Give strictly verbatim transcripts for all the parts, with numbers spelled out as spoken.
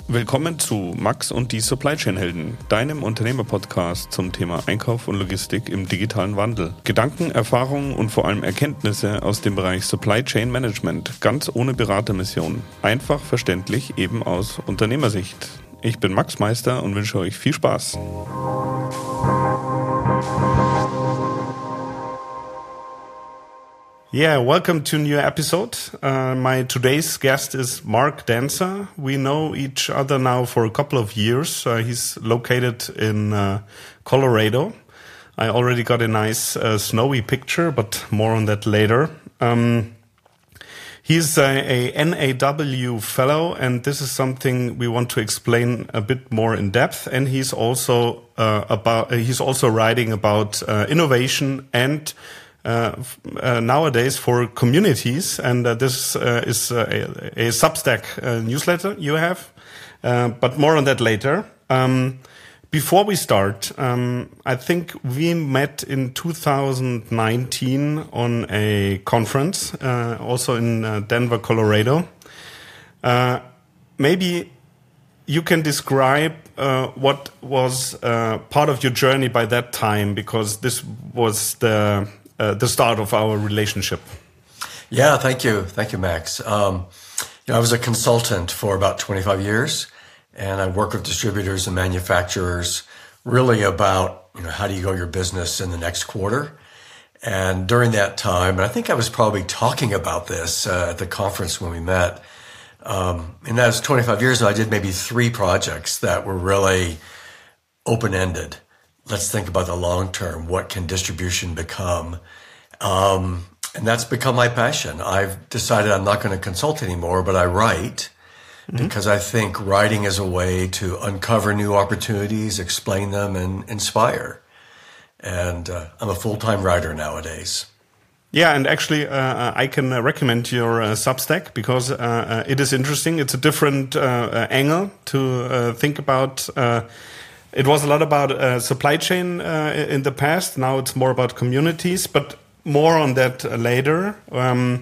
Willkommen zu Max und die Supply Chain Helden, deinem Unternehmer-Podcast zum Thema Einkauf und Logistik im digitalen Wandel. Gedanken, Erfahrungen und vor allem Erkenntnisse aus dem Bereich Supply Chain Management, ganz ohne Beratermission. Einfach verständlich, eben aus Unternehmersicht. Ich bin Max Meister und wünsche euch viel Spaß. Yeah, welcome to a new episode. Uh, my today's guest is Mark Dancer. We know each other now for a couple of years. Uh, he's located in uh, Colorado. I already got a nice uh, snowy picture, but more on that later. Um, he's a, a N A W fellow, and this is something we want to explain a bit more in depth. And he's also uh, about uh, he's also writing about uh, innovation and Uh, uh, nowadays for communities, and uh, this uh, is uh, a, a Substack uh, newsletter you have, uh, but more on that later. Um, before we start, um, I think we met in two thousand nineteen on a conference, uh, also in uh, Denver, Colorado. Uh, maybe you can describe uh, what was uh, part of your journey by that time, because this was the Uh, the start of our relationship. Yeah, thank you. Thank you, Max. Um, you know, I was a consultant for about twenty-five years, and I work with distributors and manufacturers really about, you know, how do you grow your business in the next quarter? And during that time, and I think I was probably talking about this uh, at the conference when we met, um, and that was twenty-five years ago, I did maybe three projects that were really open-ended. Let's think about the long term. What can distribution become? Um, and that's become my passion. I've decided I'm not going to consult anymore, but I write mm-hmm. because I think writing is a way to uncover new opportunities, explain them, and inspire. And uh, I'm a full-time writer nowadays. Yeah, and actually, uh, I can uh, recommend your uh, Substack because uh, uh, it is interesting. It's a different uh, uh, angle to uh, think about. Uh, It was a lot about uh, supply chain uh, in the past. Now it's more about communities, but more on that uh, later. Um,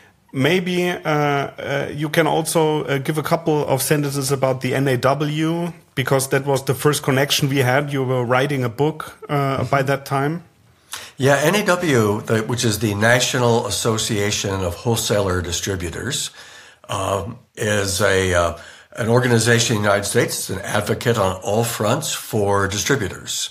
maybe uh, uh, you can also uh, give a couple of sentences about the N A W, because that was the first connection we had. You were writing a book uh, by that time. Yeah, N A W, the, which is the National Association of Wholesaler Distributors, um, is a uh, an organization in the United States. It's an advocate on all fronts for distributors.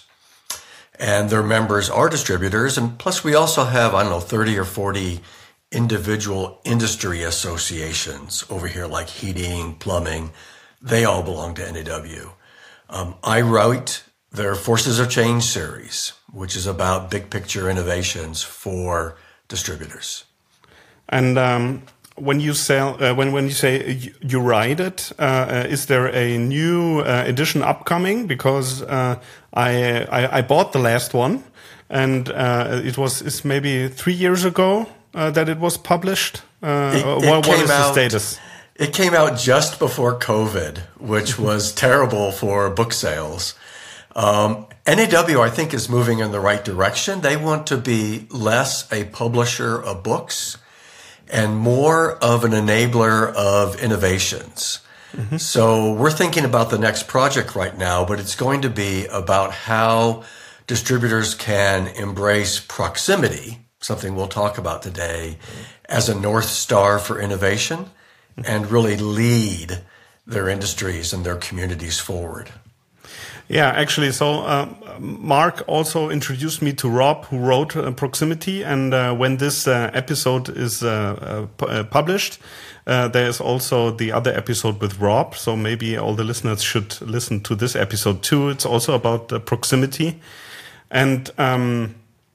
And their members are distributors. And plus we also have, I don't know, thirty or forty individual industry associations over here, like heating, plumbing. They all belong to N A W. Um, I write their Forces of Change series, which is about big picture innovations for distributors. And, um, When you sell, uh, when when you say you, you write it, uh, uh, is there a new uh, edition upcoming? Because uh, I, I I bought the last one, and uh, it was it's maybe three years ago uh, that it was published. Uh, it, it what, what is out, the status? It came out just before COVID, which was terrible for book sales. Um, N A W, I think, is moving in the right direction. They want to be less a publisher of books and more of an enabler of innovations. Mm-hmm. So we're thinking about the next project right now, but it's going to be about how distributors can embrace proximity, something we'll talk about today, as a North Star for innovation mm-hmm. and really lead their industries and their communities forward. Yeah, actually, so uh, Mark also introduced me to Rob, who wrote uh, Proximity, and uh, when this uh, episode is uh, uh, pu- uh, published, uh, there is also the other episode with Rob, so maybe all the listeners should listen to this episode too. It's also about uh, proximity. And um,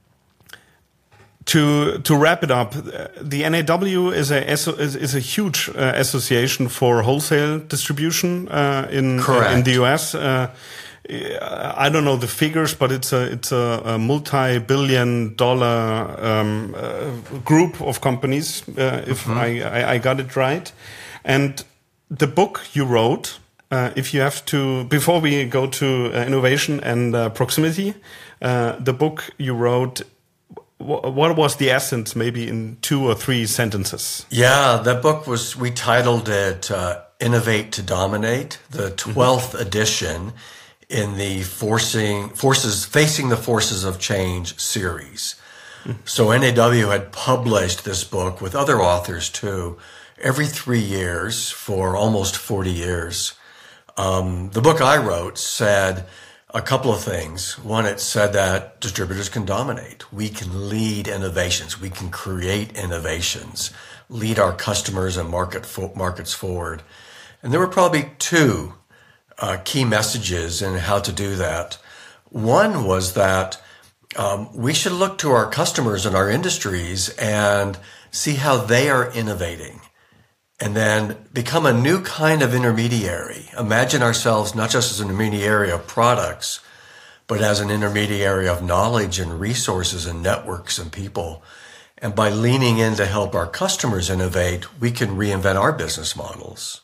to to wrap it up, the N A W is a is, is a huge uh, association for wholesale distribution uh, in uh, in the U S. Uh, I don't know the figures, but it's a it's a, a multi-billion dollar um, uh, group of companies, uh, if mm-hmm. I, I I got it right. And the book you wrote, uh, if you have to, before we go to uh, innovation and uh, proximity, uh, the book you wrote, w- what was the essence, maybe in two or three sentences? Yeah, that book was, we titled it uh, Innovate to Dominate, the twelfth mm-hmm. edition in the forcing forces facing the forces of change series. Mm-hmm. So N A W had published this book with other authors too, every three years for almost forty years. Um, the book I wrote said a couple of things. One, it said that distributors can dominate. We can lead innovations. We can create innovations, lead our customers and market fo- markets forward. And there were probably two uh, key messages in how to do that. One was that um, we should look to our customers and our industries and see how they are innovating, and then become a new kind of intermediary. Imagine ourselves not just as an intermediary of products, but as an intermediary of knowledge and resources and networks and people. And by leaning in to help our customers innovate, we can reinvent our business models.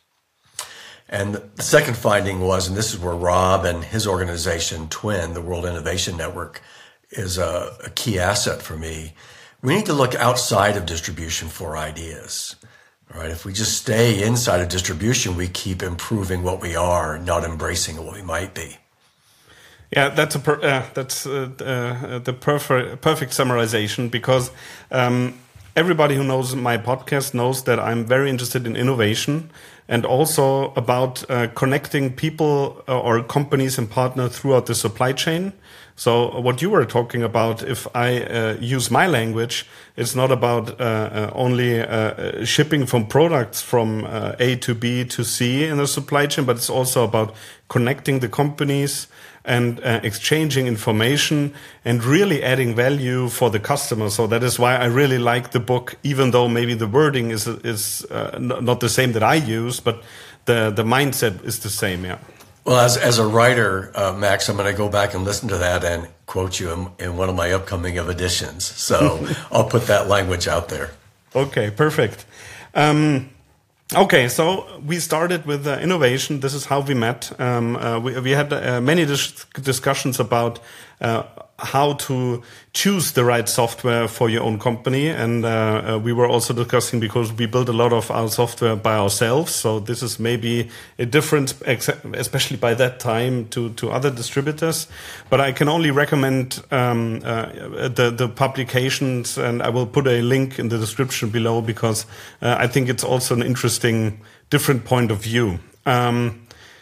And the second finding was, and this is where Rob and his organization, TWIN, the World Innovation Network, is a, a key asset for me. We need to look outside of distribution for ideas. Right? If we just stay inside of distribution, we keep improving what we are, not embracing what we might be. Yeah, that's a per, uh, that's uh, uh, the perfect perfect summarization, because um, everybody who knows my podcast knows that I'm very interested in innovation and also about uh, connecting people or companies and partners throughout the supply chain. So what you were talking about, if I uh, use my language, it's not about uh, uh, only uh, shipping from products from uh, A to B to C in the supply chain, but it's also about connecting the companies and uh, exchanging information and really adding value for the customer. So that is why I really like the book, even though maybe the wording is is uh, not the same that I use, but the the mindset is the same. Yeah. Well, as as a writer, uh, Max, I'm going to go back and listen to that and quote you in, in one of my upcoming editions. So I'll put that language out there. Okay, perfect. Um, okay, so we started with uh, innovation. This is how we met. Um, uh, we, we had uh, many dis- discussions about uh, how to choose the right software for your own company. And uh, uh, we were also discussing, because we build a lot of our software by ourselves. So this is maybe a difference, especially by that time, to, to other distributors. But I can only recommend um, uh, the, the publications, and I will put a link in the description below, because uh, I think it's also an interesting, different point of view. Um,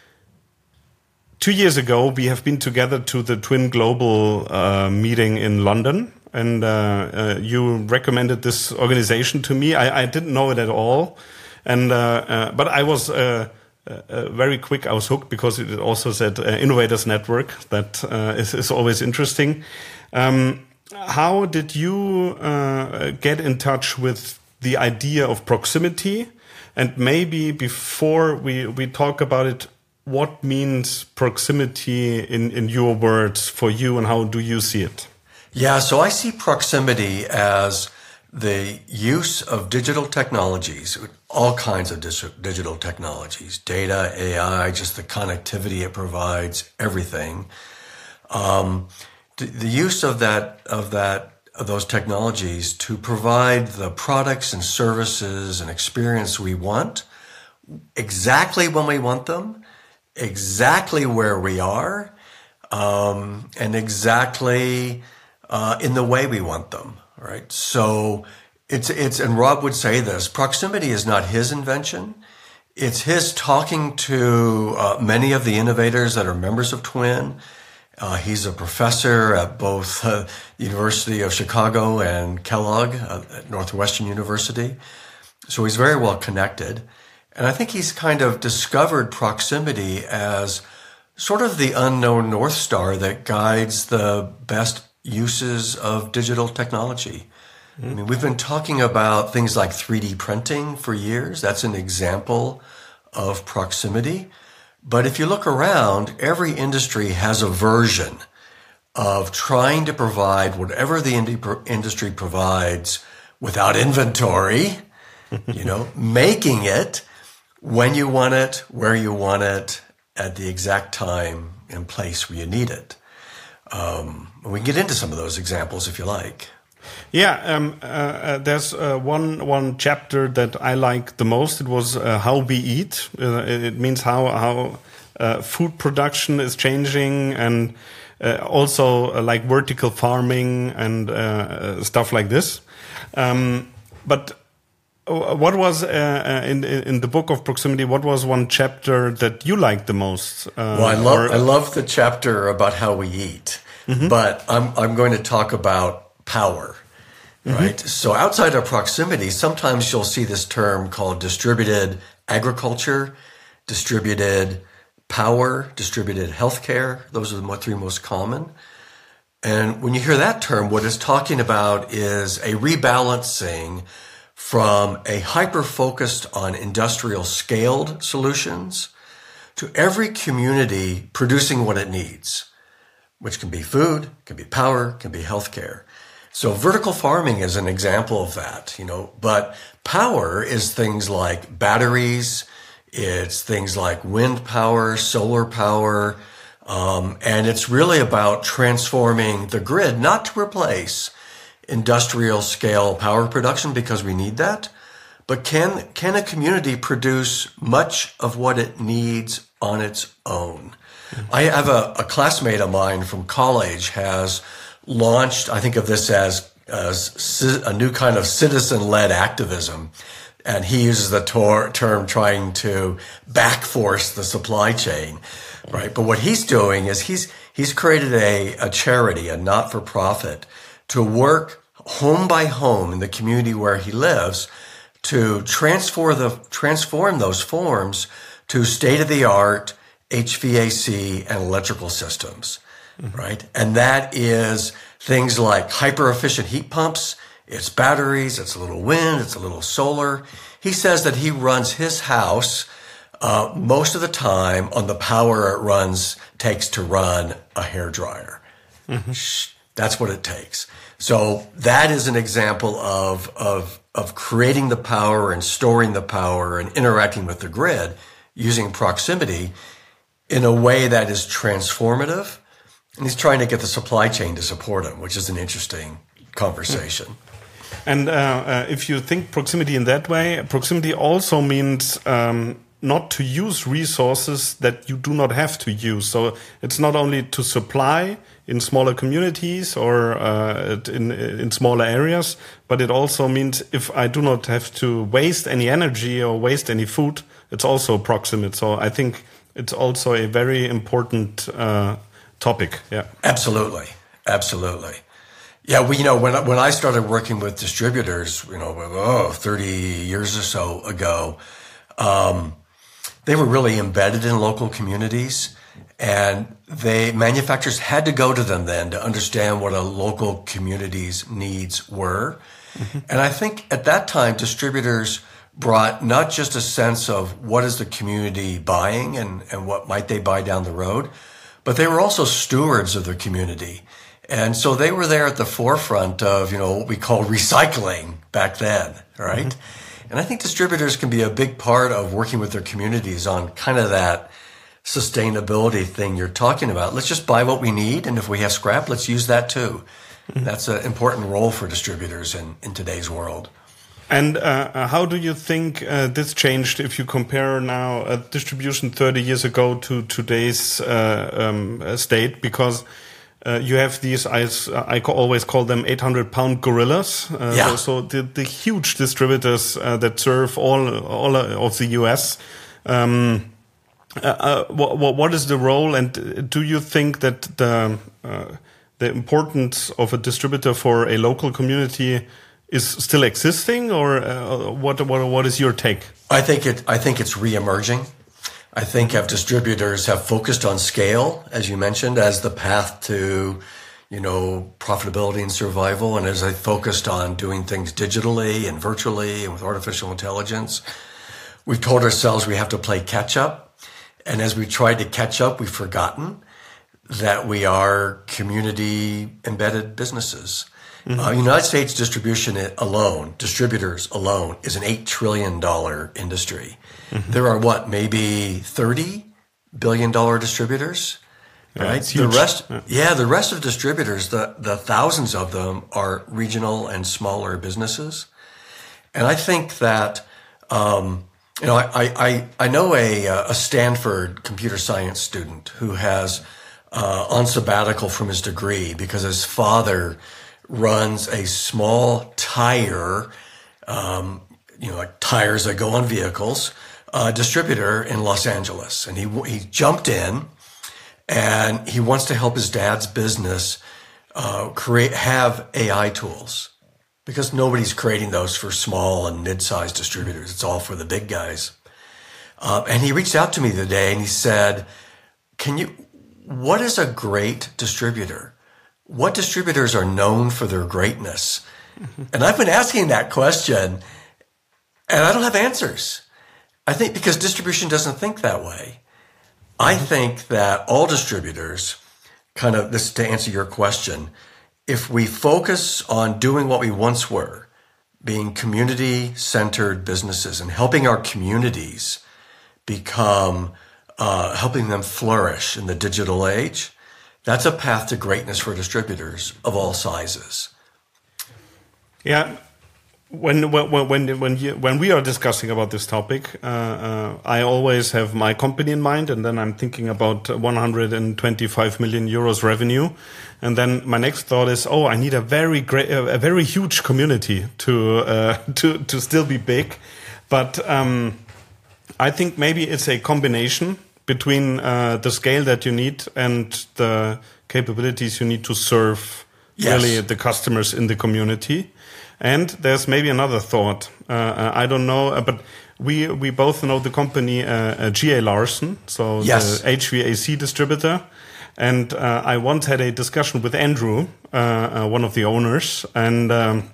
Two years ago, we have been together to the TWIN Global uh, meeting in London, and uh, uh, you recommended this organization to me. I, I didn't know it at all, and uh, uh, but I was uh, uh, very quick. I was hooked, because it also said uh, Innovators Network. That uh, is, is always interesting. Um, how did you uh, get in touch with the idea of proximity? And maybe before we, we talk about it, what means proximity in, in your words for you, and how do you see it? Yeah, so I see proximity as the use of digital technologies, all kinds of dis- digital technologies, data, A I, just the connectivity it provides, everything. Um, the, the use of that, of that, of those technologies to provide the products and services and experience we want, exactly when we want them, exactly where we are, um, and exactly uh, in the way we want them, right? So it's, it's, and Rob would say this, proximity is not his invention. It's his talking to uh, many of the innovators that are members of TWIN. Uh, he's a professor at both uh, University of Chicago and Kellogg uh, at Northwestern University. So he's very well connected. And I think he's kind of discovered proximity as sort of the unknown North Star that guides the best uses of digital technology. Mm-hmm. I mean, we've been talking about things like three D printing for years. That's an example of proximity. But if you look around, every industry has a version of trying to provide whatever the industry provides without inventory, you know, making it when you want it, where you want it, at the exact time and place where you need it. Um, we can get into some of those examples if you like. Yeah, um, uh, uh, there's uh, one one chapter that I like the most. It was uh, how we eat. Uh, it means how how uh, food production is changing, and uh, also uh, like vertical farming and uh, stuff like this. Um, but what was uh, in in the book of Proximity? What was one chapter that you liked the most? Uh, well, I love or, I love the chapter about how we eat, mm-hmm. but I'm I'm going to talk about power. Right. Mm-hmm. So outside of proximity, sometimes you'll see this term called distributed agriculture, distributed power, distributed healthcare. Those are the three most common. And when you hear that term, what it's talking about is a rebalancing from a hyper-focused on industrial scaled solutions to every community producing what it needs, which can be food, can be power, can be healthcare. So vertical farming is an example of that, you know, but power is things like batteries, it's things like wind power, solar power, um, and it's really about transforming the grid, not to replace industrial scale power production because we need that, but can, can a community produce much of what it needs on its own? Mm-hmm. I have a, a classmate of mine from college has launched, I think of this as, as a new kind of citizen-led activism. And he uses the tor- term trying to backforce the supply chain, right? But what he's doing is he's, he's created a, a charity, a not-for-profit, to work home by home in the community where he lives to transform the, transform those forms to state-of-the-art H V A C and electrical systems. Mm-hmm. Right. And that is things like hyper efficient heat pumps. It's batteries. It's a little wind. It's a little solar. He says that he runs his house, uh, most of the time on the power it runs, takes to run a hairdryer. Mm-hmm. That's what it takes. So that is an example of, of, of creating the power and storing the power and interacting with the grid using proximity in a way that is transformative. And he's trying to get the supply chain to support him, which is an interesting conversation. And uh, uh, if you think proximity in that way, proximity also means um, not to use resources that you do not have to use. So it's not only to supply in smaller communities or uh, in, in smaller areas, but it also means if I do not have to waste any energy or waste any food, it's also proximate. So I think it's also a very important uh topic. Yeah, absolutely, absolutely. Yeah, we, you know, when when I started working with distributors, you know, oh, thirty years or so ago, um, they were really embedded in local communities, and they manufacturers had to go to them then to understand what a local community's needs were. Mm-hmm. And I think at that time, distributors brought not just a sense of what is the community buying and and what might they buy down the road, but they were also stewards of their community. And so they were there at the forefront of, you know, what we call recycling back then, right? Mm-hmm. And I think distributors can be a big part of working with their communities on kind of that sustainability thing you're talking about. Let's just buy what we need, and if we have scrap, let's use that too. Mm-hmm. That's an important role for distributors in, in today's world. And uh, how do you think uh, this changed if you compare now uh, distribution thirty years ago to today's uh, um, state? Because uh, you have these, I, I always call them eight hundred pound gorillas. Uh, yeah. So, so the, the huge distributors uh, that serve all all of the U S. Um, uh, uh, what, what is the role, and do you think that the uh, the importance of a distributor for a local community is still existing, or uh, what, what, what is your take? I think it, I think it's re-emerging. I think if distributors have focused on scale, as you mentioned, as the path to, you know, profitability and survival, and as they focused on doing things digitally and virtually and with artificial intelligence, we've told ourselves we have to play catch up. And as we tried to catch up, we've forgotten that we are community embedded businesses. Mm-hmm. Uh, United States distribution alone, distributors alone, is an eight trillion dollars industry. Mm-hmm. There are what, maybe thirty billion dollars distributors? Yeah, right? The rest, yeah. yeah, the rest of distributors, the, the thousands of them are regional and smaller businesses. And I think that, um, you know, I, I, I know a, a Stanford computer science student who has, uh, on sabbatical from his degree because his father runs a small tire, um, you know, like tires that go on vehicles, uh, distributor in Los Angeles. And he, he jumped in and he wants to help his dad's business, uh, create, have A I tools because nobody's creating those for small and mid-sized distributors. It's all for the big guys. Uh, and he reached out to me the other day and he said, can you, what is a great distributor? What distributors are known for their greatness? Mm-hmm. And I've been asking that question and I don't have answers. I think because distribution doesn't think that way. I think that all distributors, kind of this to answer your question, if we focus on doing what we once were, being community-centered businesses and helping our communities become, uh, helping them flourish in the digital age, that's a path to greatness for distributors of all sizes. Yeah. When when when when, you, when we are discussing about this topic, uh, uh, I always have my company in mind, and then I'm thinking about one hundred twenty-five million euros revenue, and then my next thought is, oh, I need a very great, a very huge community to uh, to to still be big, but um, I think maybe it's a combination between uh, the scale that you need and the capabilities you need to serve yes. really the customers in the community. And there's maybe another thought. Uh, I don't know, uh, but we we both know the company uh, uh, G A Larson, so yes. the H V A C distributor. And uh, I once had a discussion with Andrew, uh, uh, one of the owners, and um,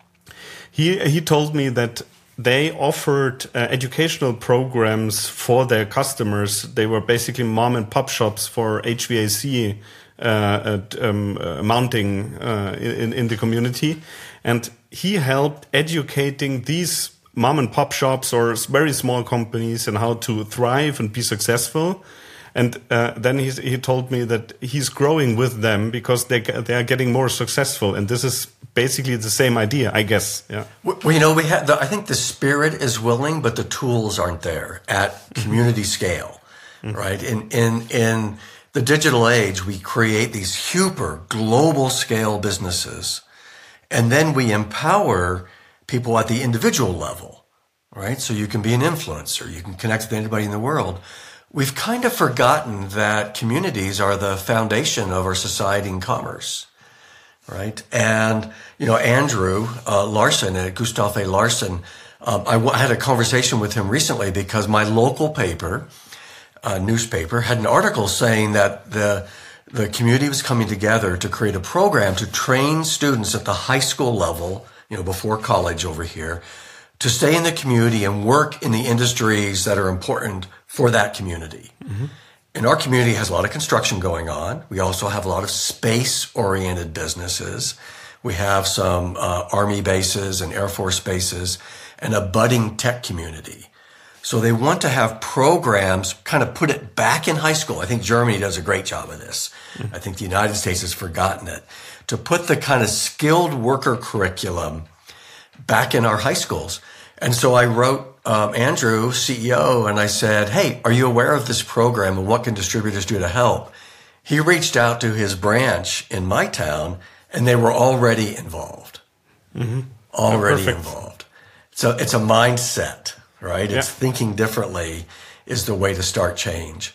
he he told me that they offered uh, educational programs for their customers. They were basically mom and pop shops for H V A C uh, um, uh, mounting uh, in in the community, and he helped educating these mom and pop shops or very small companies and how to thrive and be successful. And uh, then he he told me that he's growing with them because they they are getting more successful. And this is basically the same idea, I guess. Yeah. Well, you know, we have. The, I think the spirit is willing, but the tools aren't there at community scale, mm-hmm. right? In in in the digital age, we create these super global scale businesses. And then we empower people at the individual level, right? So you can be an influencer. You can connect with anybody in the world. We've kind of forgotten that communities are the foundation of our society and commerce, right? And, you know, Andrew uh, Larson at Gustav A. Larson, um, I, w- I had a conversation with him recently because my local paper, uh, newspaper, had an article saying that the The community was coming together to create a program to train students at the high school level, you know, before college over here, to stay in the community and work in the industries that are important for that community. Mm-hmm. And our community has a lot of construction going on. We also have a lot of space-oriented businesses. We have some uh, Army bases and Air Force bases and a budding tech community. So they want to have programs, kind of put it back in high school. I think Germany does a great job of this. Mm-hmm. I think the United States has forgotten it. To put the kind of skilled worker curriculum back in our high schools. And so I wrote um, Andrew, C E O, and I said, hey, are you aware of this program and what can distributors do to help? He reached out to his branch in my town, and they were already involved. Mm-hmm. Already oh, involved. So it's a mindset. Right? It's yeah. thinking differently is the way to start change.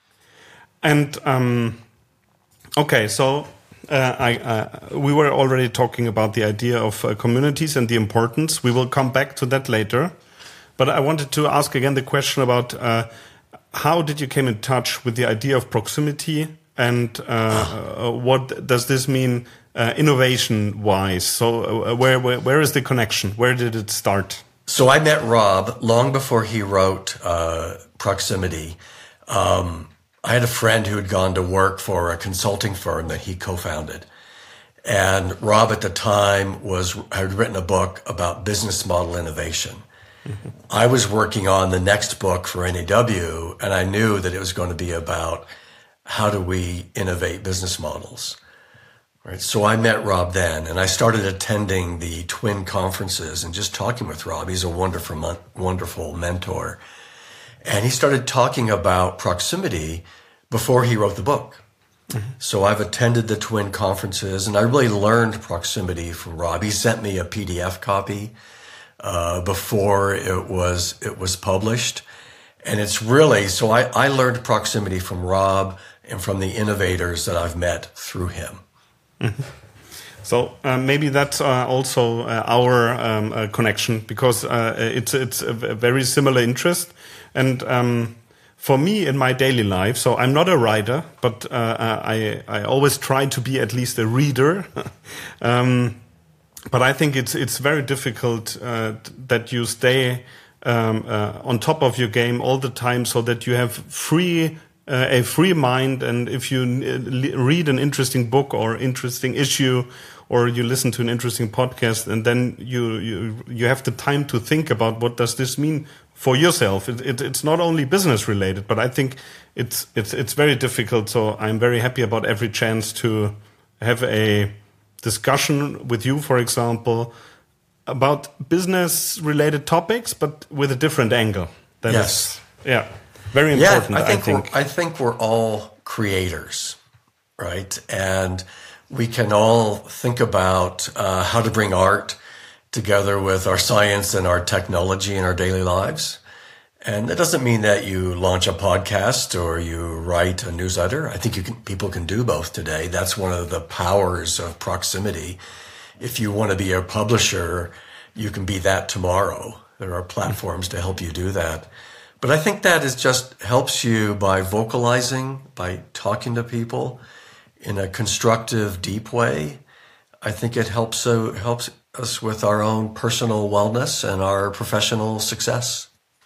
And, um, okay, so uh, I, uh, we were already talking about the idea of uh, communities and the importance. We will come back to that later. But I wanted to ask again the question about uh, how did you came in touch with the idea of proximity and uh, uh, what does this mean uh, innovation-wise? So uh, where, where where is the connection? Where did it start? So I met Rob long before he wrote uh, Proximity. Um, I had a friend who had gone to work for a consulting firm that he co-founded. And Rob at the time was had written a book about business model innovation. Mm-hmm. I was working on the next book for N A W, and I knew that it was going to be about how do we innovate business models? Right. So I met Rob then, and I started attending the Twin conferences and just talking with Rob. He's a wonderful, wonderful mentor. And he started talking about proximity before he wrote the book. Mm-hmm. So I've attended the Twin conferences, and I really learned proximity from Rob. He sent me a P D F copy uh, before it was it was published. And it's really, so I, I learned proximity from Rob and from the innovators that I've met through him. Mm-hmm. So uh, maybe that's uh, also uh, our um, uh, connection, because uh, it's it's a very similar interest. And um, for me in my daily life, so I'm not a writer, but uh, I I always try to be at least a reader. um, but I think it's it's very difficult uh, that you stay um, uh, on top of your game all the time, so that you have free. Uh, a free mind, and if you read an interesting book or interesting issue, or you listen to an interesting podcast, and then you you you have the time to think about what does this mean for yourself. It, it, it's not only business related, but I think it's it's it's very difficult. So I'm very happy about every chance to have a discussion with you, for example, about business related topics, but with a different angle. That yes. Is, yeah. Very important, yeah, I think. I think. We're, I think we're all creators, right? And we can all think about uh, how to bring art together with our science and our technology in our daily lives. And that doesn't mean that you launch a podcast or you write a newsletter. I think you can, people can do both today. That's one of the powers of proximity. If you want to be a publisher, you can be that tomorrow. There are platforms to help you do that. But I think that is just helps you by vocalizing, by talking to people in a constructive, deep way. I think it helps uh, helps us with our own personal wellness and our professional success.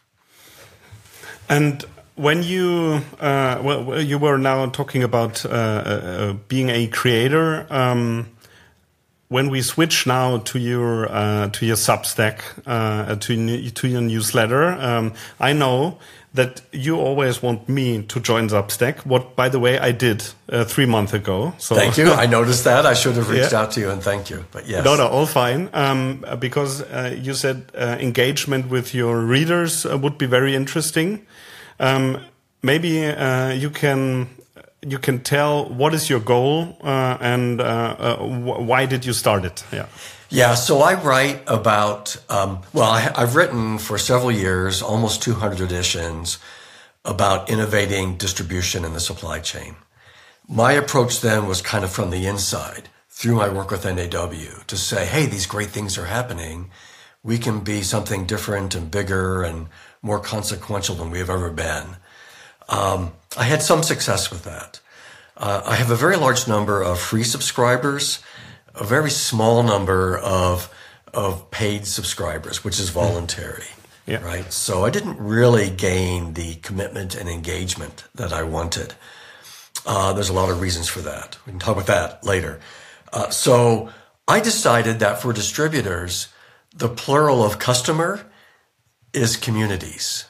And when you uh, well, you were now talking about uh, uh, being a creator. Um, When we switch now to your uh, to your Substack, uh, to to your newsletter, um, I know that you always want me to join Substack. What, by the way, I did uh, three months ago. So thank you. I noticed that. I should have reached yeah. out to you, and thank you. But yes, no, no, all fine. Um, because uh, you said uh, engagement with your readers uh, would be very interesting. Um, maybe uh, you can. You can tell what is your goal uh, and uh, uh, wh why did you start it? Yeah, yeah. So I write about. Um, well, I, I've written for several years, almost two hundred editions, about innovating distribution in the supply chain. My approach then was kind of from the inside through my work with N A W to say, hey, these great things are happening. We can be something different and bigger and more consequential than we have ever been. Um, I had some success with that. Uh, I have a very large number of free subscribers, a very small number of of paid subscribers, which is voluntary, yeah. right? So I didn't really gain the commitment and engagement that I wanted. Uh, there's a lot of reasons for that. We can talk about that later. Uh, so I decided that for distributors, the plural of customer is communities.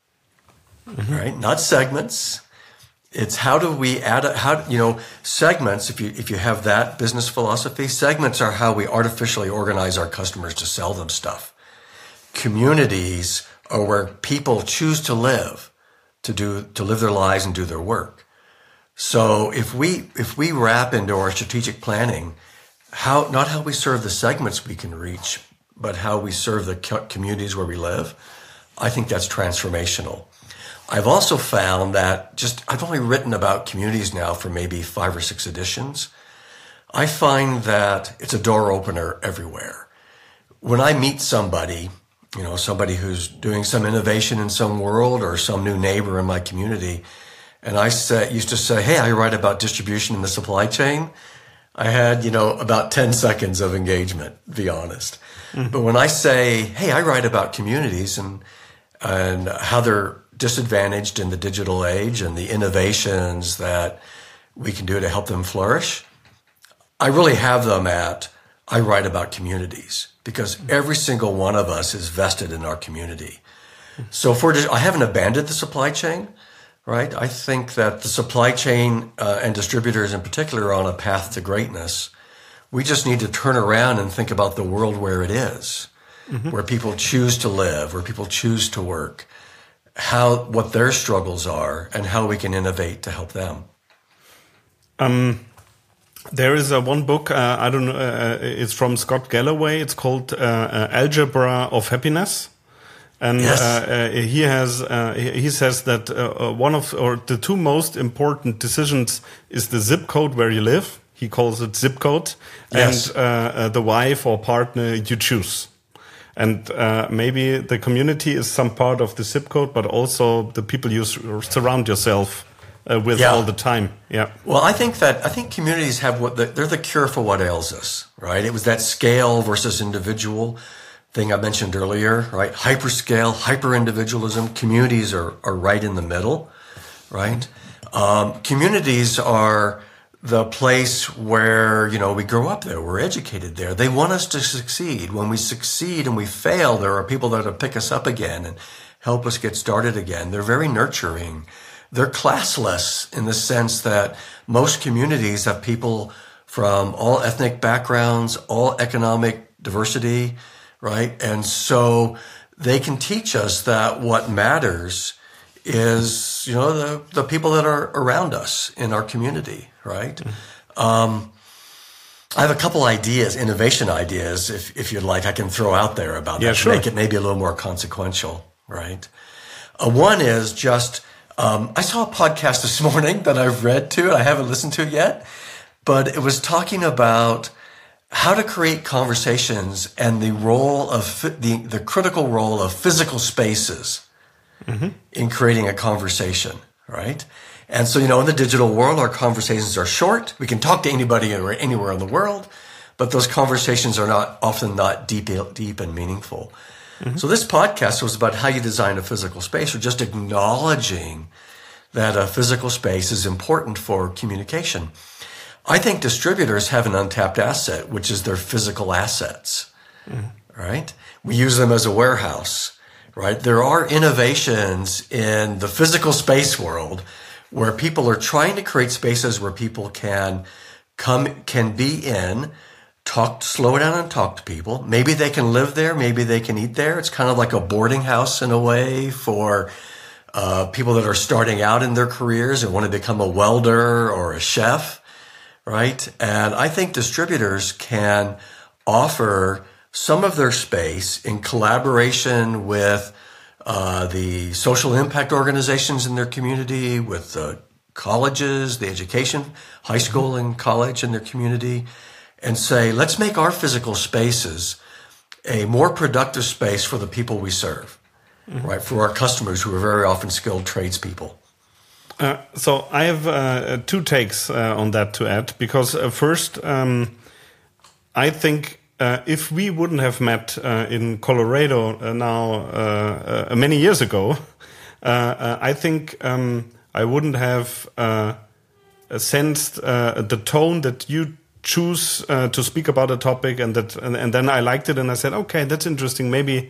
Mm-hmm. Right? Not segments. It's how do we add a, how, you know, segments, if you, if you have that business philosophy, segments are how we artificially organize our customers to sell them stuff. Communities are where people choose to live, to do, to live their lives and do their work. So if we, if we wrap into our strategic planning, how, not how we serve the segments we can reach, but how we serve the communities where we live, I think that's transformational. I've also found that just, I've only written about communities now for maybe five or six editions. I find that it's a door opener everywhere. When I meet somebody, you know, somebody who's doing some innovation in some world or some new neighbor in my community, and I say, used to say, hey, I write about distribution in the supply chain, I had, you know, about ten seconds of engagement, to be honest. Mm-hmm. But when I say, hey, I write about communities and and how they're disadvantaged in the digital age and the innovations that we can do to help them flourish, I really have them at, I write about communities, because every single one of us is vested in our community. So for, I haven't abandoned the supply chain. right? I think that the supply chain uh, and distributors in particular are on a path to greatness. We just need to turn around and think about the world where it is, mm-hmm. where people choose to live, where people choose to work, how what their struggles are, and how we can innovate to help them. Um, there is a one book, uh, I don't know, uh, it's from Scott Galloway. It's called uh, uh, Algebra of Happiness. And yes. uh, uh, he has uh, he says that uh, one of or the two most important decisions is the zip code where you live. He calls it zip code, yes. and uh, uh, the wife or partner you choose. And uh, maybe the community is some part of the zip code, but also the people you surround yourself uh, with yeah. all the time. Yeah. Well, I think that I think communities have what the, they're the cure for what ails us, right? It was that scale versus individual thing I mentioned earlier, right? Hyperscale, hyper-individualism. Communities are, are right in the middle, right? Um, communities are the place where, you know, we grow up there. We're educated there. They want us to succeed. When we succeed and we fail, there are people that will pick us up again and help us get started again. They're very nurturing. They're classless in the sense that most communities have people from all ethnic backgrounds, all economic diversity, right? And so they can teach us that what matters is, you know, the, the people that are around us in our community, right? Mm-hmm. Um, I have a couple ideas, innovation ideas, if, if you'd like, I can throw out there about yeah, that sure. to make it maybe a little more consequential, right? Uh, one is just, um, I saw a podcast this morning that I've read to, I haven't listened to it yet, but it was talking about how to create conversations and the role of the, the critical role of physical spaces mm-hmm. in creating a conversation, right? And so, you know, in the digital world, our conversations are short. We can talk to anybody anywhere in the world, but those conversations are not often not deep, deep and meaningful. Mm-hmm. So this podcast was about how you design a physical space, or just acknowledging that a physical space is important for communication. I think distributors have an untapped asset, which is their physical assets, mm. right? We use them as a warehouse, right? There are innovations in the physical space world where people are trying to create spaces where people can come, can be in, talk, slow down and talk to people. Maybe they can live there. Maybe they can eat there. It's kind of like a boarding house in a way for uh, people that are starting out in their careers and want to become a welder or a chef. Right? And I think distributors can offer some of their space in collaboration with uh, the social impact organizations in their community, with the colleges, the education, high school and college in their community, and say, let's make our physical spaces a more productive space for the people we serve, mm-hmm. right? For our customers who are very often skilled tradespeople. Uh, so I have uh, two takes uh, on that to add, because uh, first, um, I think uh, if we wouldn't have met uh, in Colorado uh, now uh, uh, many years ago, uh, uh, I think um, I wouldn't have uh, sensed uh, the tone that you choose uh, to speak about a topic, and that, and, and then I liked it, and I said, okay, that's interesting. Maybe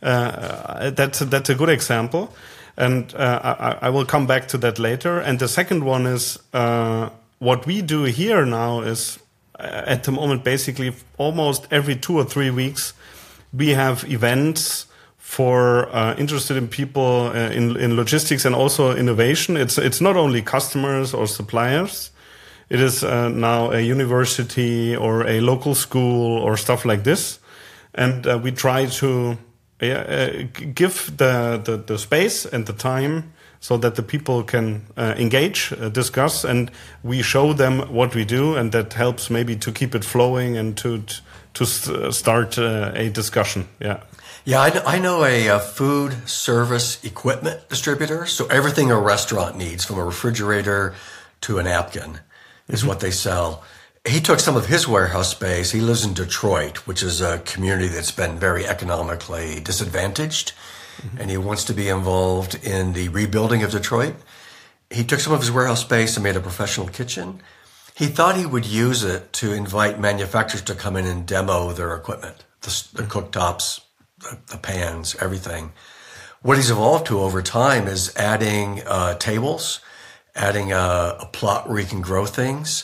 uh, that's that's a good example. And uh, I, I will come back to that later. And the second one is uh, what we do here now is uh, at the moment, basically almost every two or three weeks, we have events for uh, interested in people uh, in, in logistics and also innovation. It's it's not only customers or suppliers. It is uh, now a university or a local school or stuff like this. And uh, we try to Yeah, uh, give the, the, the space and the time so that the people can uh, engage, uh, discuss, and we show them what we do, and that helps maybe to keep it flowing and to to st- start uh, a discussion. Yeah, yeah. I know, I know a, a food service equipment distributor, so everything a restaurant needs, from a refrigerator to a napkin, is mm-hmm. what they sell. He took some of his warehouse space. He lives in Detroit, which is a community that's been very economically disadvantaged, mm-hmm. and he wants to be involved in the rebuilding of Detroit. He took some of his warehouse space and made a professional kitchen. He thought he would use it to invite manufacturers to come in and demo their equipment, the, the cooktops, the, the pans, everything. what he's evolved to over time is adding uh, tables, adding a, a plot where he can grow things.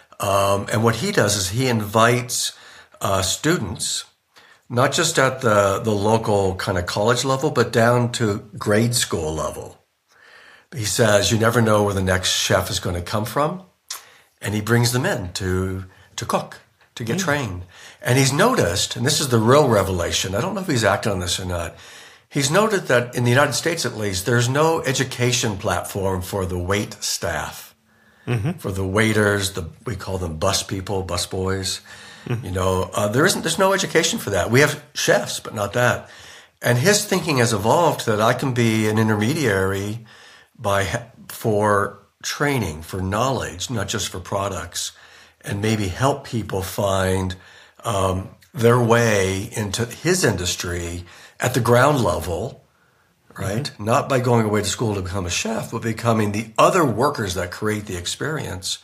Um, and what he does is he invites uh, students, not just at the, the local kind of college level, but down to grade school level. He says, you never know where the next chef is going to come from. And he brings them in to, to cook, to get mm. trained. And he's noticed, and this is the real revelation, I don't know if he's acted on this or not, he's noted that in the United States at least, there's no education platform for the wait staff, mm-hmm. for the waiters, the we call them bus people, bus boys. Mm-hmm. You know, uh, there isn't, there's no education for that. We have chefs, but not that. And his thinking has evolved that I can be an intermediary by for training, for knowledge, not just for products, and maybe help people find um, their way into his industry at the ground level, right? Mm-hmm. Not by going away to school to become a chef, but becoming the other workers that create the experience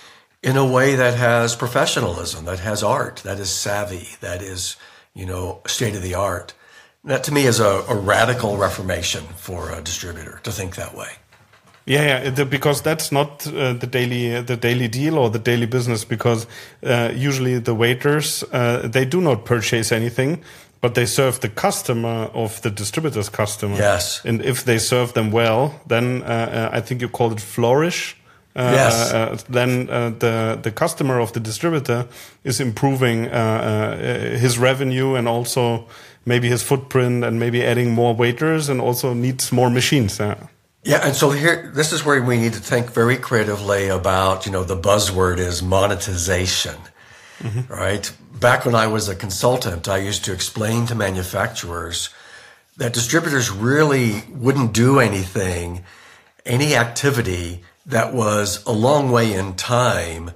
in a way that has professionalism, that has art, that is savvy, that is, you know, state of the art. That to me is a, a radical reformation for a distributor to think that way. Yeah, yeah, the, because that's not uh, the daily uh, the daily deal or the daily business. Because uh, usually the waiters uh, they do not purchase anything, but they serve the customer of the distributor's customer. Yes, and if they serve them well, then uh, uh, I think you call it flourish. Uh, yes. Uh, uh, then uh, the the customer of the distributor is improving uh, uh, his revenue and also maybe his footprint and maybe adding more waiters and also needs more machines. Uh. Yeah, and so here, this is where we need to think very creatively about, you know, the buzzword is monetization, mm-hmm. right? Back when I was a consultant, I used to explain to manufacturers that distributors really wouldn't do anything, any activity that was a long way in time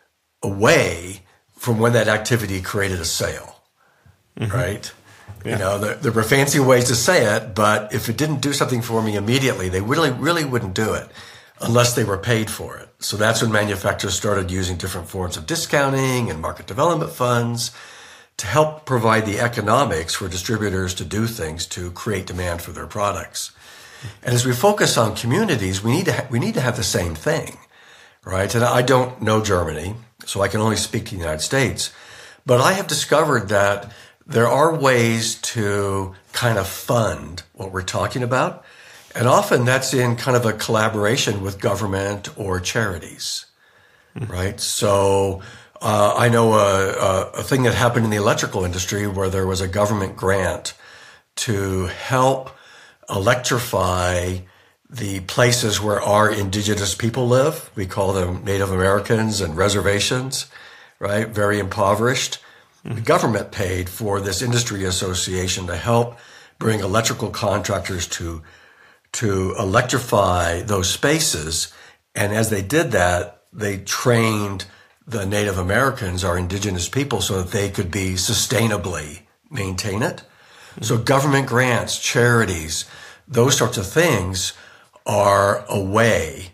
away from when that activity created a sale, mm-hmm. right? Yeah. You know, there, there were fancy ways to say it, but if it didn't do something for me immediately, they really, really wouldn't do it unless they were paid for it. So that's when manufacturers started using different forms of discounting and market development funds to help provide the economics for distributors to do things to create demand for their products. And as we focus on communities, we need to ha- we need to have the same thing, right? And I don't know Germany, so I can only speak to the United States, but I have discovered that there are ways to kind of fund what we're talking about. And often that's in kind of a collaboration with government or charities, mm-hmm. right? So uh, I know a, a, a thing that happened in the electrical industry where there was a government grant to help electrify the places where our indigenous people live. We call them Native Americans and reservations, right? Very impoverished. The government paid for this industry association to help bring electrical contractors to to electrify those spaces. And as they did that, they trained the Native Americans, our indigenous people, so that they could be sustainably maintain it. Mm-hmm. So government grants, charities, those sorts of things are a way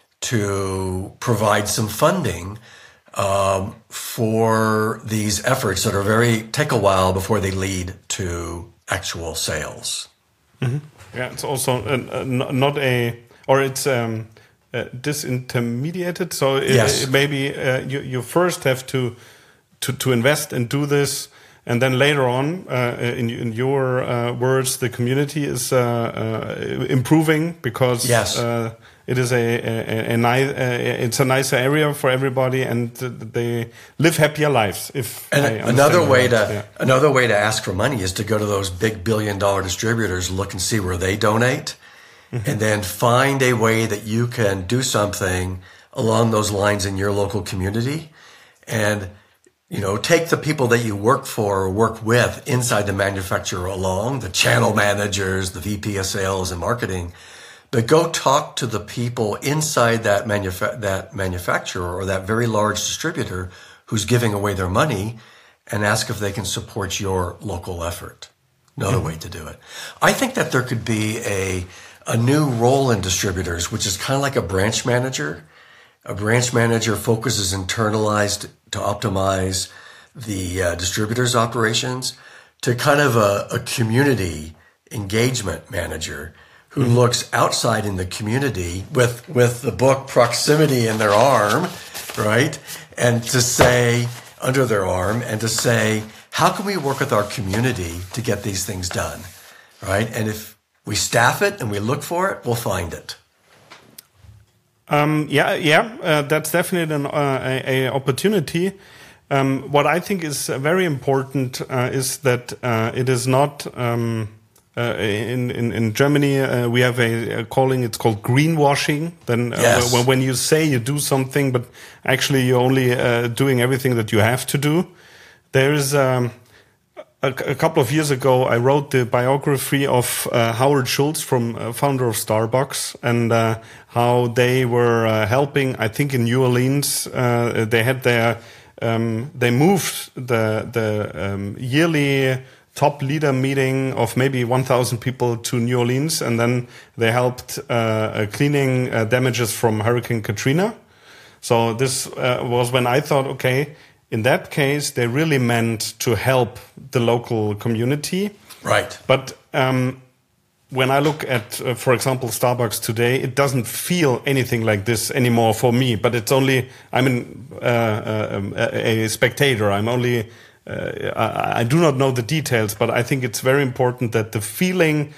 to provide some funding Um, for these efforts that are very, take a while before they lead to actual sales. Mm-hmm. Yeah, it's also uh, not a, or it's um, uh, disintermediated. So it, yes. it maybe uh, you, you first have to, to, to invest and do this. And then later on, uh, in, in your uh, words, the community is uh, uh, improving because yes. uh, it is a, a, a nice, uh, it's a nicer area for everybody, and they live happier lives. If and I another way right. to yeah. another way to ask for money is to go to those big billion dollar distributors, look and see where they donate, mm-hmm. and then find a way that you can do something along those lines in your local community, and you know, take the people that you work for or work with inside the manufacturer along, the channel managers, the V P of sales and marketing, but go talk to the people inside that manufa- that manufacturer or that very large distributor who's giving away their money and ask if they can support your local effort. Another mm-hmm. way to do it. I think that there could be a, a new role in distributors, which is kind of like a branch manager. A branch manager focuses internalized to optimize the uh, distributor's operations to kind of a, a community engagement manager who mm-hmm. looks outside in the community with, with the book Proximity in their arm, right? And to say, under their arm, and to say, how can we work with our community to get these things done, right? And if we staff it and we look for it, we'll find it. Um, yeah, yeah, uh, that's definitely an uh, a, a opportunity. Um, what I think is very important uh, is that uh, it is not um, uh, in, in in Germany uh, we have a, a calling. It's called greenwashing. Then uh, yes. when, when you say you do something, but actually you're only uh, doing everything that you have to do. There is. Um, A, a couple of years ago, I wrote the biography of uh, Howard Schultz, from uh, founder of Starbucks, and uh, how they were uh, helping. I think in New Orleans, uh, they had their um, they moved the the um, yearly top leader meeting of maybe one thousand people to New Orleans, and then they helped uh, cleaning uh, damages from Hurricane Katrina. So this uh, was when I thought, okay. In that case, they really meant to help the local community. Right. But um, when I look at, uh, for example, Starbucks today, it doesn't feel anything like this anymore for me. But it's only, I'm an, uh, uh, a, a spectator. I'm only, uh, I, I do not know the details, but I think it's very important that the feeling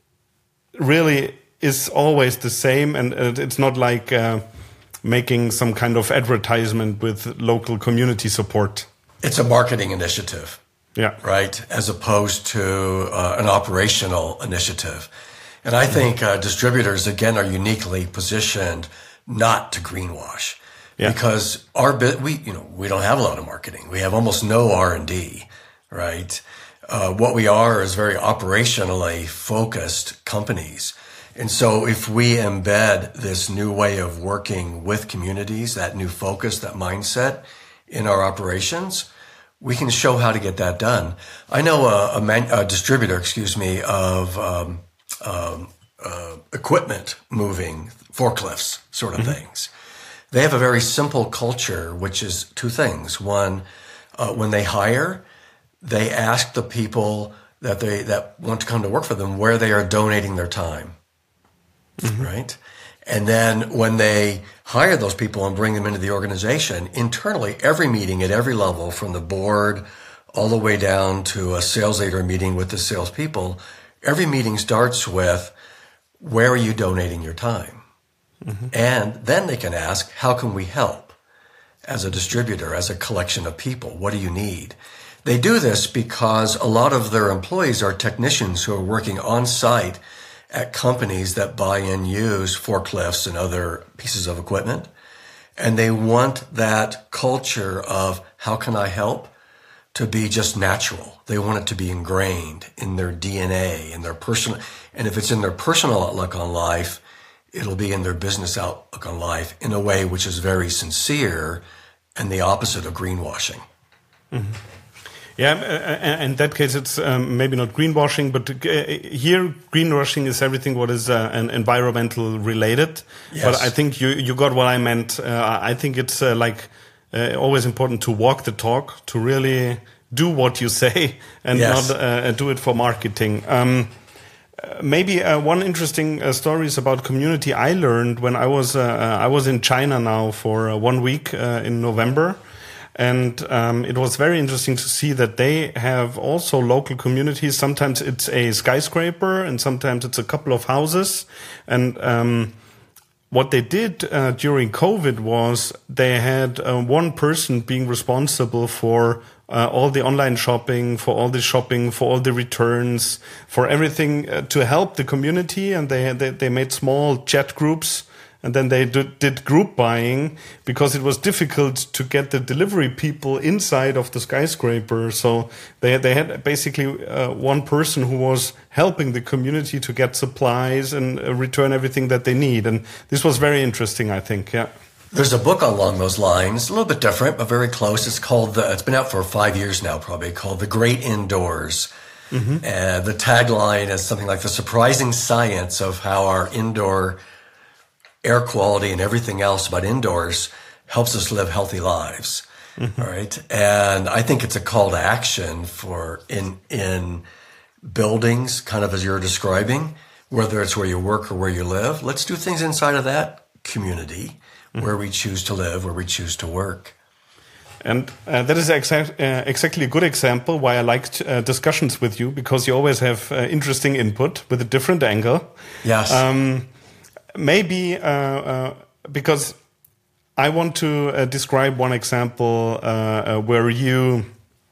really is always the same. And uh, it's not like... Uh, making some kind of advertisement with local community support. It's a marketing initiative, yeah, right, as opposed to uh, an operational initiative. And I think uh, distributors, again, are uniquely positioned not to greenwash, yeah. because our bit, we, you know, we don't have a lot of marketing. We have almost no R and D, right? Uh, what we are is very operationally focused companies. And so if we embed this new way of working with communities, that new focus, that mindset in our operations, we can show how to get that done. I know a, a, man, a distributor, excuse me, of um, um, uh, equipment moving, forklifts, sort of mm-hmm. things. They have a very simple culture, which is two things. One, uh, when they hire, they ask the people that they that want to come to work for them where they are donating their time. Mm-hmm. Right. And then when they hire those people and bring them into the organization, internally, every meeting at every level, from the board all the way down to a sales leader meeting with the salespeople, every meeting starts with, where are you donating your time? Mm-hmm. And then they can ask, how can we help as a distributor, as a collection of people? What do you need? They do this because a lot of their employees are technicians who are working on site at companies that buy and use forklifts and other pieces of equipment. And they want that culture of how can I help to be just natural. They want it to be ingrained in their D N A, in their personal, and if it's in their personal outlook on life, it'll be in their business outlook on life in a way which is very sincere and the opposite of greenwashing. Mm-hmm. Yeah, uh, in that case, it's um, maybe not greenwashing, but uh, here greenwashing is everything what is uh, an environmental related. Yes. But I think you you got what I meant. Uh, I think it's uh, like uh, always important to walk the talk, to really do what you say, and yes. not uh, do it for marketing. Um, uh, maybe uh, one interesting uh, story is about community I learned when I was uh, I was in China now for uh, one week uh, in November. And um, it was very interesting to see that they have also local communities. Sometimes it's a skyscraper and sometimes it's a couple of houses. And um, what they did uh, during COVID was they had uh, one person being responsible for uh, all the online shopping, for all the shopping, for all the returns, for everything uh, to help the community. And they, they, they made small chat groups. And then they did, did group buying because it was difficult to get the delivery people inside of the skyscraper. So they they had basically uh, one person who was helping the community to get supplies and uh, return everything that they need. And this was very interesting, I think. Yeah. There's a book along those lines, a little bit different, but very close. It's called, the, it's been out for five years now, probably, called The Great Indoors. Mm-hmm. And the tagline is something like the surprising science of how our indoor air quality and everything else about indoors helps us live healthy lives. Mm-hmm. All right. And I think it's a call to action for in, in buildings, kind of as you're describing, whether it's where you work or where you live. Let's do things inside of that community mm-hmm. where we choose to live, where we choose to work. And uh, that is exa- uh, exactly a good example why I liked uh, discussions with you, because you always have uh, interesting input with a different angle. Yes. Um, maybe uh, uh, because I want to uh, describe one example uh, uh, where you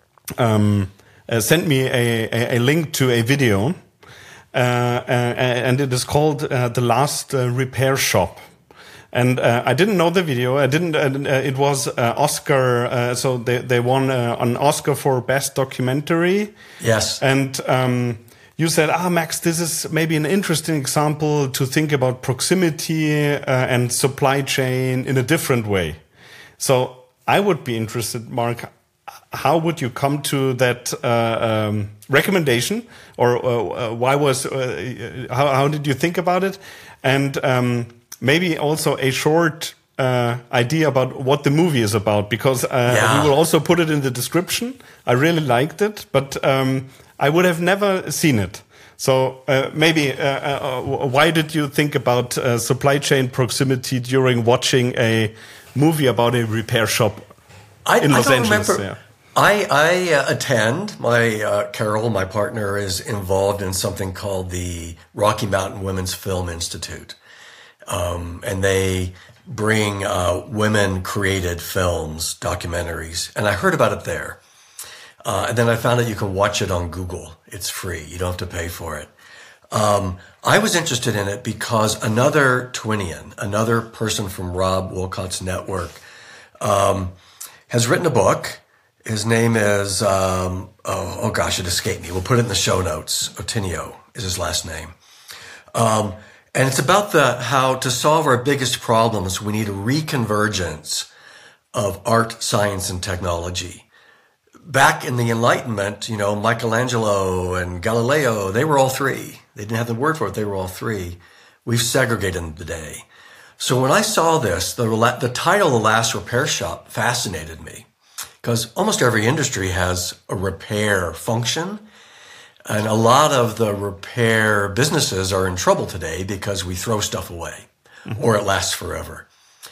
um, uh, sent me a, a, a link to a video, uh, uh, and it is called uh, The Last uh, Repair Shop. And uh, I didn't know the video. I didn't. Uh, it was uh, Oscar. Uh, so they they won uh, an Oscar for best documentary. Yes. And um, you said, "Ah, Max, this is maybe an interesting example to think about proximity uh, and supply chain in a different way." So I would be interested, Mark. How would you come to that uh, um, recommendation, or uh, why was? Uh, how how did you think about it? And um, maybe also a short uh, idea about what the movie is about, because uh, yeah. we will also put it in the description. I really liked it, but um, I would have never seen it. So uh, maybe uh, uh, why did you think about uh, supply chain proximity during watching a movie about a repair shop I, in I Los don't Angeles? Remember. Yeah. I, I uh, attend. My uh, Carol, my partner, is involved in something called the Rocky Mountain Women's Film Institute. Um, and they bring uh, women-created films, documentaries, and I heard about it there. Uh, and then I found out you can watch it on Google. It's free. You don't have to pay for it. Um, I was interested in it because another Twinian, another person from Rob Wolcott's network, um, has written a book. His name is, um, oh, oh gosh, it escaped me. We'll put it in the show notes. Otinio is his last name. Um, And it's about the how to solve our biggest problems. We need a reconvergence of art, science, and technology. Back in the Enlightenment, you know, Michelangelo and Galileo, they were all three. They didn't have the word for it. They were all three. We've segregated them today. So when I saw this, the, the title, The Last Repair Shop, fascinated me, because almost every industry has a repair function. And a lot of the repair businesses are in trouble today because we throw stuff away mm-hmm. or it lasts forever.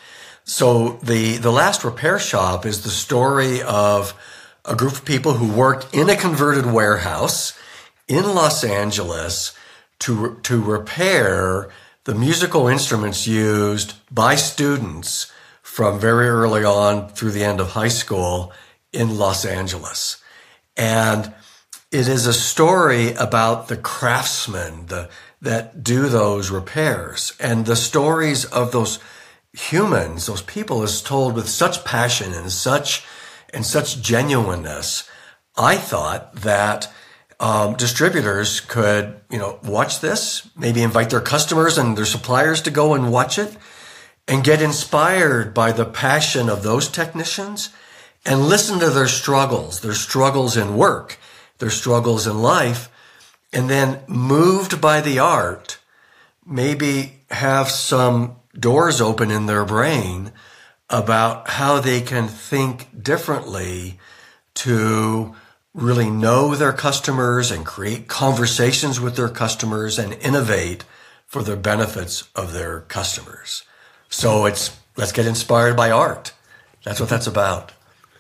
So the, the Last Repair Shop is the story of a group of people who work in a converted warehouse in Los Angeles to, to repair the musical instruments used by students from very early on through the end of high school in Los Angeles. And it is a story about the craftsmen the, that do those repairs. And the stories of those humans, those people, is told with such passion and such and such genuineness. I thought that um, distributors could, you know, watch this, maybe invite their customers and their suppliers to go and watch it and get inspired by the passion of those technicians and listen to their struggles, their struggles in work, their struggles in life, and then moved by the art, maybe have some doors open in their brain about how they can think differently to really know their customers and create conversations with their customers and innovate for the benefits of their customers. So it's, let's get inspired by art. That's what that's about.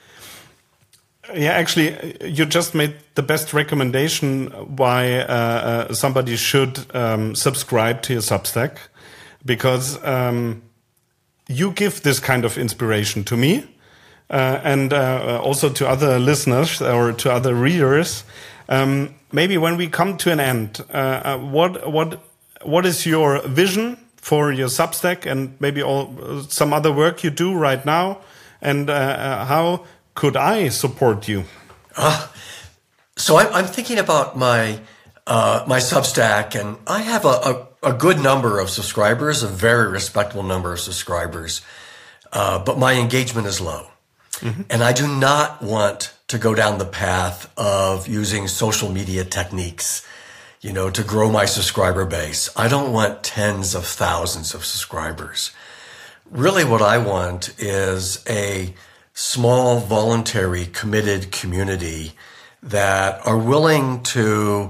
Yeah, actually, you just made the best recommendation why uh, uh, somebody should um, subscribe to your Substack, because um, you give this kind of inspiration to me uh, and uh, also to other listeners or to other readers. Um, maybe when we come to an end, uh, uh, what what what is your vision for your Substack and maybe all some other work you do right now, and uh, uh, how could I support you? Uh, so I, I'm thinking about my uh, my Substack, and I have a, a, a good number of subscribers, a very respectable number of subscribers, uh, but my engagement is low. Mm-hmm. And I do not want to go down the path of using social media techniques, you know, to grow my subscriber base. I don't want tens of thousands of subscribers. Really what I want is a small, voluntary, committed community that are willing to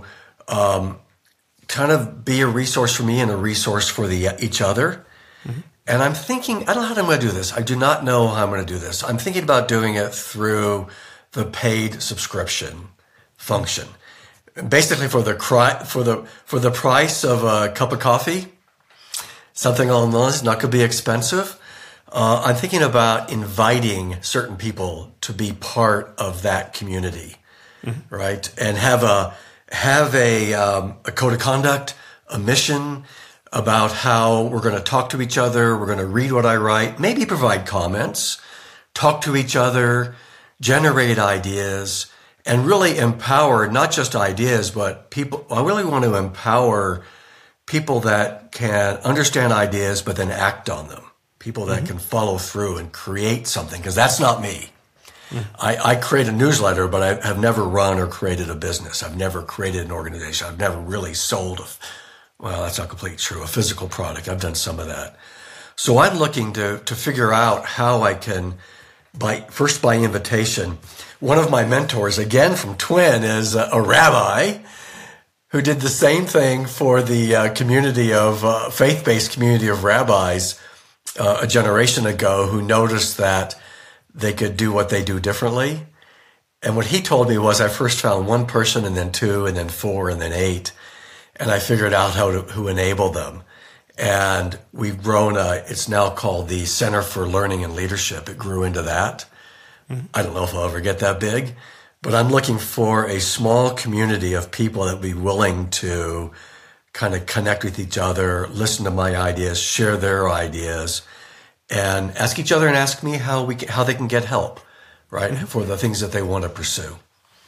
um, kind of be a resource for me and a resource for the each other. Mm-hmm. And I'm thinking, I don't know how I'm going to do this. I do not know how I'm going to do this. I'm thinking about doing it through the paid subscription function. Basically for the cri- for the for the price of a cup of coffee, something along those lines, not going to be expensive. Uh, I'm thinking about inviting certain people to be part of that community, mm-hmm. right? And have a have a um, a code of conduct, a mission about how we're going to talk to each other. We're going to read what I write, maybe provide comments, talk to each other, generate ideas, and really empower not just ideas, but people. I really want to empower people that can understand ideas, but then act on them. People that mm-hmm. can follow through and create something, because that's not me. Mm-hmm. I, I create a newsletter, but I have never run or created a business. I've never created an organization. I've never really sold a Well, that's not completely true. A physical product. I've done some of that. So I'm looking to, to figure out how I can, by first by invitation. One of my mentors, again from Twin, is a, a rabbi who did the same thing for the uh, community of, uh, faith-based community of rabbis uh, a generation ago, who noticed that they could do what they do differently. And what he told me was, I first found one person and then two and then four and then eight. And I figured out how to who enable them. And we've grown a, it's now called the Center for Learning and Leadership. It grew into that. Mm-hmm. I don't know if I'll ever get that big, but I'm looking for a small community of people that will be willing to kind of connect with each other, listen to my ideas, share their ideas, and ask each other and ask me how we can, how they can get help, right, mm-hmm. for the things that they want to pursue.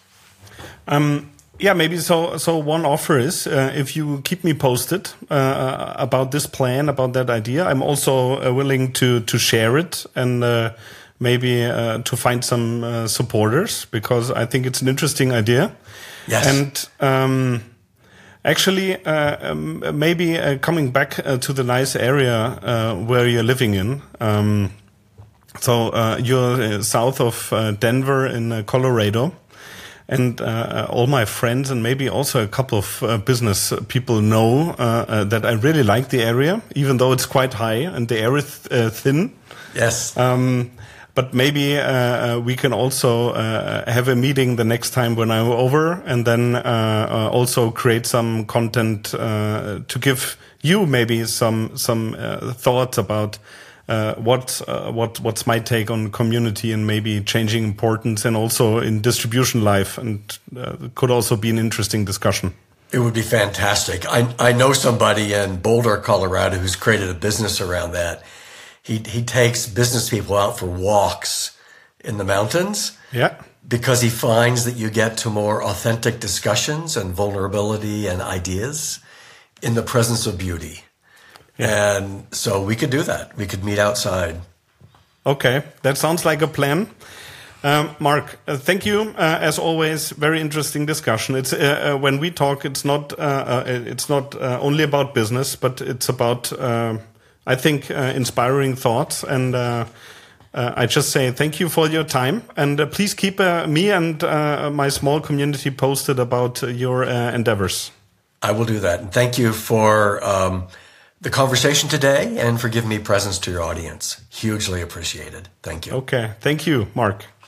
Um. Yeah, maybe so. So one offer is, uh, if you keep me posted uh, about this plan, about that idea, I'm also uh, willing to to share it and uh, maybe uh, to find some uh, supporters, because I think it's an interesting idea. Yes. And um, actually, uh, um, maybe uh, coming back uh, to the nice area uh, where you're living in. Um, so uh, you're south of uh, Denver in uh, Colorado. And uh, all my friends and maybe also a couple of uh, business people know uh, uh, that I really like the area, even though it's quite high and the air is uh, thin. Yes. Um, but maybe uh, uh, we can also uh, have a meeting the next time when I'm over, and then uh, uh, also create some content uh, to give you maybe some some uh, thoughts about Uh, what uh, what what's my take on community and maybe changing importance, and also in distribution life, and uh, it could also be an interesting discussion. It would be fantastic. I I know somebody in Boulder, Colorado, who's created a business around that. He he takes business people out for walks in the mountains. Yeah. Because he finds that you get to more authentic discussions and vulnerability and ideas in the presence of beauty. Yeah. And so we could do that. We could meet outside. Okay, that sounds like a plan. Um, Mark, uh, thank you. Uh, as always, very interesting discussion. It's uh, uh, when we talk, it's not uh, uh, it's not uh, only about business, but it's about uh, I think uh, inspiring thoughts. And uh, uh, I just say thank you for your time, and uh, please keep uh, me and uh, my small community posted about uh, your uh, endeavors. I will do that. And thank you for Um, the conversation today, and for giving me presence to your audience. Hugely appreciated. Thank you. Okay. Thank you, Mark.